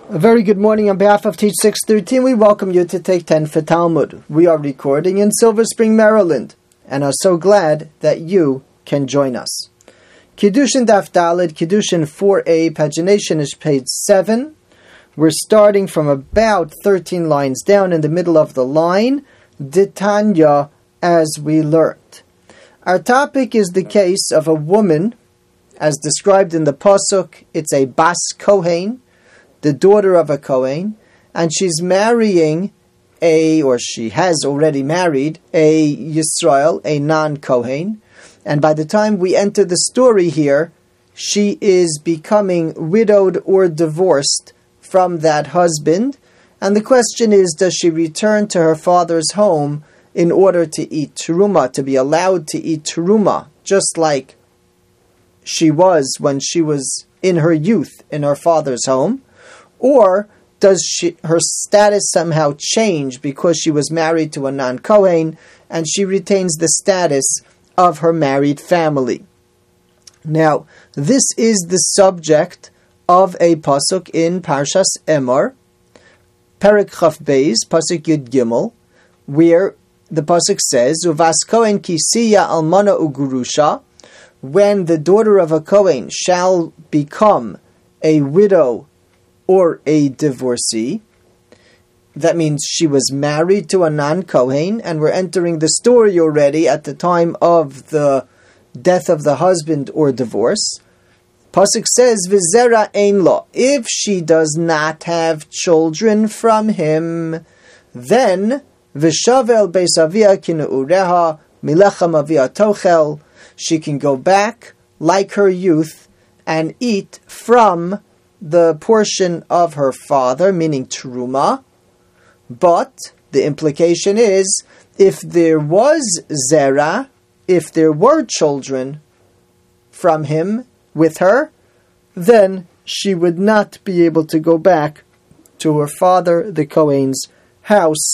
A very good morning on behalf of Teach 613. We welcome you to Take 10 for Talmud. We are recording in Silver Spring, Maryland, and are so glad that you can join us. Kiddushin Daf Daled, Kiddushin 4a, pagination is page 7. We're starting from about 13 lines down in the middle of the line, Ditanya, as we learned. Our topic is the case of a woman, as described in the Pasuk. It's a Bas Kohen, the daughter of a Kohen, and she's marrying she has already married a Yisrael, a non-Kohen, and by the time we enter the story here, she is becoming widowed or divorced from that husband, and the question is, does she return to her father's home in order to eat teruma, to be allowed to eat teruma, just like she was when she was in her youth in her father's home? Or does her status somehow change because she was married to a non-Kohen and she retains the status of her married family? Now, this is the subject of a pasuk in Parshas Emor, Perek Chaf Beis, pasuk Yud Gimel, where the pasuk says, "Uvas Kohen kisiya almana ugurusha," when the daughter of a Kohen shall become a widow or a divorcee. That means she was married to a non-Kohen, and we're entering the story already at the time of the death of the husband or divorce. Pasuk says, "V'zera ein lo." If she does not have children from him, then v'shavel beis avia kineureha milechem avia tochel. She can go back like her youth and eat from the portion of her father, meaning teruma. But the implication is, if there was zera, if there were children from him with her, then she would not be able to go back to her father, the Kohen's house,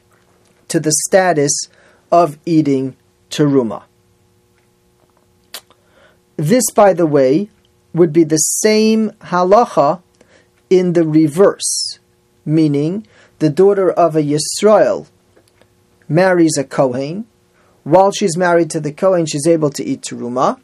to the status of eating teruma. This, by the way, would be the same halacha in the reverse, meaning the daughter of a Yisrael marries a Kohen. While she's married to the Kohen, she's able to eat teruma.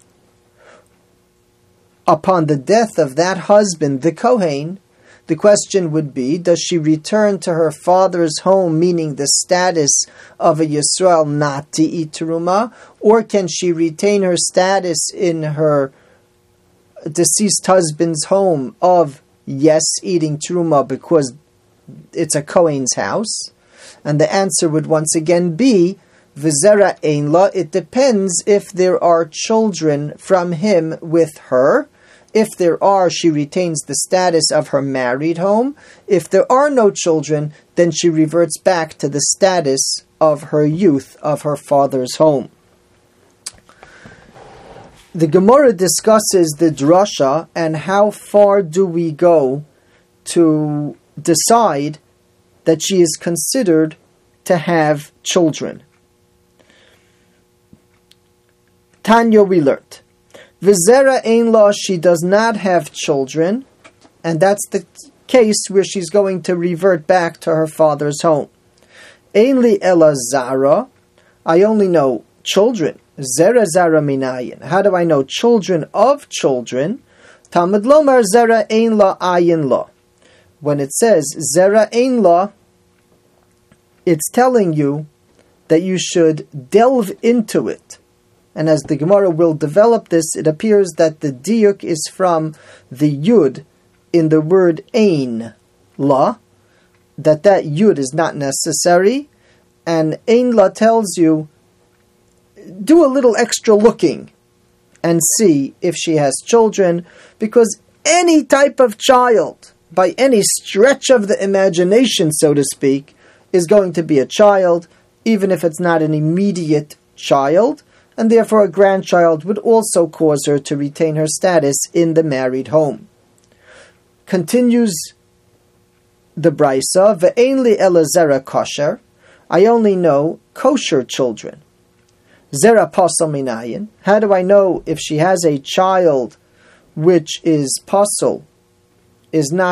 Upon the death of that husband, the Kohen, the question would be, does she return to her father's home, meaning the status of a Yisrael, not to eat teruma, or can she retain her status in her deceased husband's home of, yes, eating teruma because it's a Kohen's house? And the answer would once again be, v'zera ein la. It depends if there are children from him with her. If there are, she retains the status of her married home. If there are no children, then she reverts back to the status of her youth, of her father's home. The Gemara discusses the drasha and how far do we go to decide that she is considered to have children. Tanya, we learned, V'zera ein la, she does not have children, and that's the case where she's going to revert back to her father's home. Ein li ela zara, I only know children. Zera zara minayin. How do I know children of children? Talmud lomar zera ein la ayin la. When it says zera ein la, it's telling you that you should delve into it. And as the Gemara will develop this, it appears that the diuk is from the yud in the word ein la, that yud is not necessary, and ein la tells you, do a little extra looking and see if she has children, because any type of child, by any stretch of the imagination, so to speak, is going to be a child, even if it's not an immediate child, and therefore a grandchild would also cause her to retain her status in the married home. Continues the Brisa, Ve'ein li ela zera kosher, I only know kosher children. Zera pasal minayin. How do I know if she has a child which is pasal, is not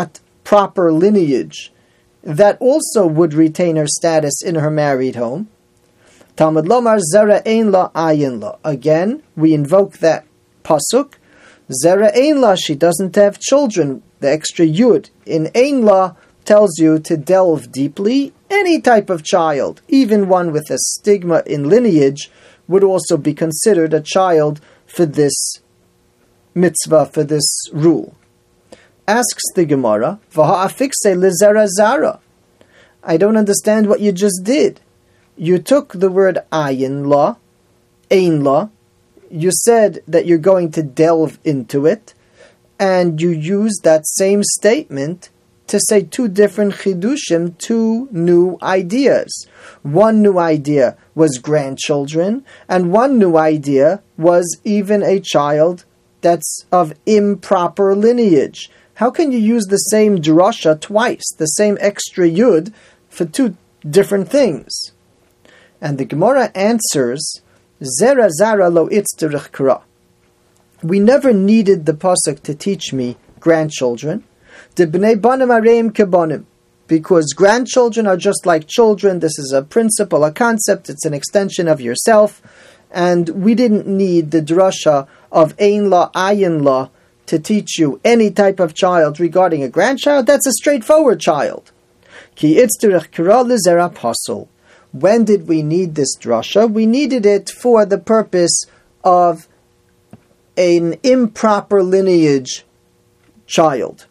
proper lineage that also would retain her status in her married home. Talmud lomar zera ein la ayin la. Again, we invoke that pasuk. Zera ein la, she doesn't have children. The extra yud in ein la tells you to delve deeply. Any type of child, even one with a stigma in lineage, would also be considered a child for this mitzvah, for this rule. Asks the Gemara, V'ha'afikse lizera zara. I don't understand what you just did. You took the word ayin la, ein la, you said that you're going to delve into it, and you used that same statement to say two different chidushim, two new ideas. One new idea was grandchildren, and one new idea was even a child that's of improper lineage. How can you use the same drasha twice, the same extra yud, for two different things? And the Gemara answers, Zera zara lo itzterich kra. We never needed the pasuk to teach me grandchildren. De bnei banim areim kebanim. Because grandchildren are just like children. This is a principle, a concept. It's an extension of yourself. And we didn't need the drasha of ein la, ayin la, to teach you any type of child regarding a grandchild. That's a straightforward child. Ki itzterich kra lizera pasul. When did we need this drasha? We needed it for the purpose of an improper lineage child.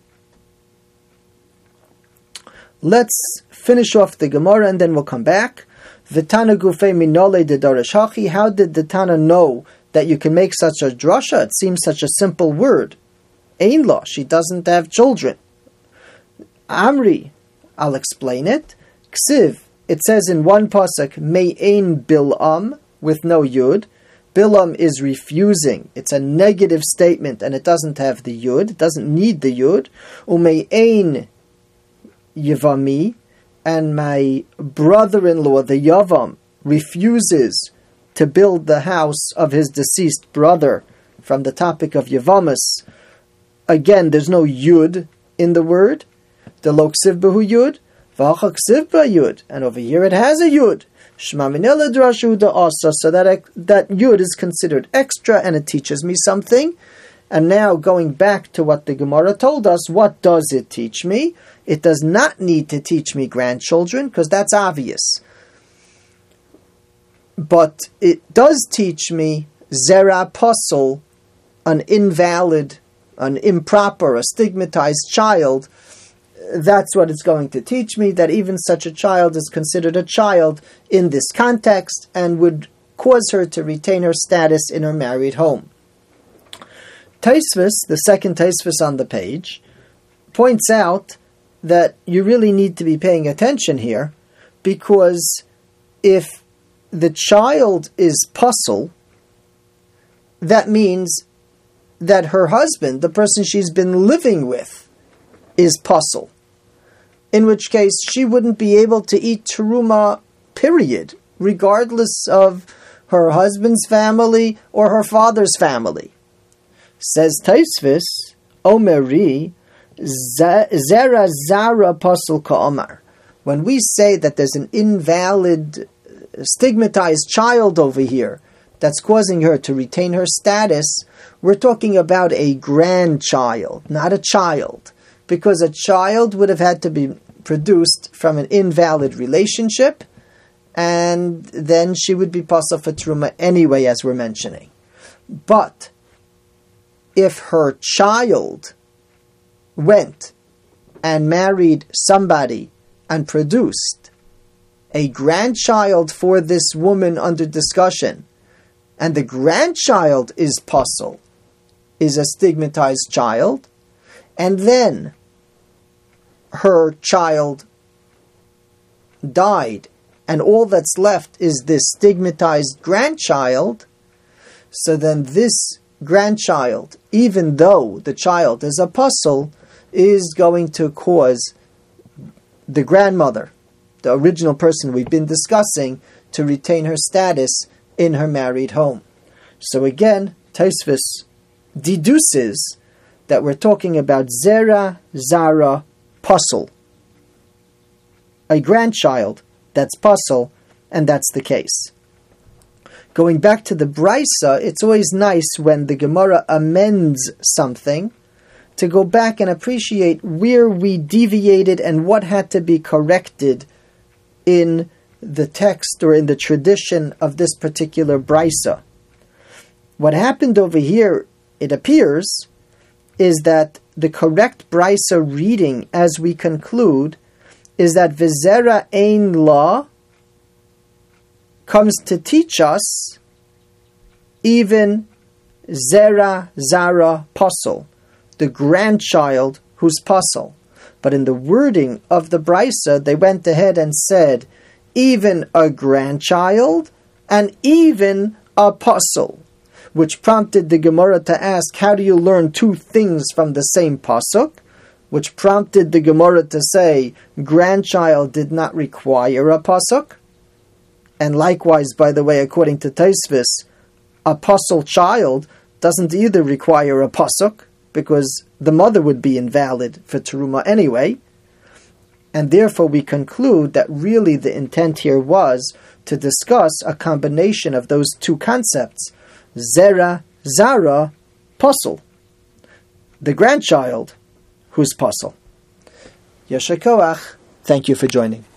Let's finish off the Gemara and then we'll come back. V'tana gufei minole de darash hachi. How did the Tana know that you can make such a drasha? It seems such a simple word. Ein la, she doesn't have children. Amri, I'll explain it. Ksiv, it says in one pasuk, may ein bilam, with no yud. Bilam is refusing. It's a negative statement and it doesn't have the yud. It doesn't need the yud. Umei ein yavami, and my brother-in-law, the yavam, refuses to build the house of his deceased brother. From the topic of yavamas, again, there's no yud in the word. The lo ksiv behu yud, v'acha ksiv ba yud, and over here it has a yud. Shema minela drashu da asa, so that yud is considered extra and it teaches me something. And now going back to what the Gemara told us, what does it teach me? It does not need to teach me grandchildren, because that's obvious. But it does teach me zera pasul, an invalid, an improper, a stigmatized child. That's what it's going to teach me, that even such a child is considered a child in this context and would cause her to retain her status in her married home. Taisvis, the second Taisvis on the page, points out that you really need to be paying attention here, because if the child is pasul, that means that her husband, the person she's been living with, is pasul. In which case, she wouldn't be able to eat teruma, period, regardless of her husband's family or her father's family. Says Taisvis, Omeri, Zera Zara Pasul Ka'omar. When we say that there's an invalid, stigmatized child over here that's causing her to retain her status, we're talking about a grandchild, not a child. Because a child would have had to be produced from an invalid relationship, and then she would be pasul for teruma anyway, as we're mentioning. But if her child went and married somebody and produced a grandchild for this woman under discussion, and the grandchild is pasul, is a stigmatized child, and then her child died, and all that's left is this stigmatized grandchild, so then this grandchild, even though the child is a pasul, is going to cause the grandmother, the original person we've been discussing, to retain her status in her married home. So again, Taisvis deduces that we're talking about zera, zara, puzzle. A grandchild that's puzzle, and that's the case. Going back to the Brisa, it's always nice when the Gemara amends something to go back and appreciate where we deviated and what had to be corrected in the text or in the tradition of this particular Brisa. What happened over here, it appears, is that the correct Brisa reading as we conclude is that V'zera ein la comes to teach us even Zera Zara Puzzle, the grandchild who's puzzle. But in the wording of the Brisa, they went ahead and said even a grandchild and even a puzzle, which prompted the Gemara to ask, how do you learn two things from the same pasuk? Which prompted the Gemara to say, grandchild did not require a pasuk. And likewise, by the way, according to Tosfos, a puzzle child doesn't either require a pasuk, because the mother would be invalid for teruma anyway. And therefore we conclude that really the intent here was to discuss a combination of those two concepts, Zera, Zara, puzzle. The grandchild who's puzzle. Yasher koach. Thank you for joining.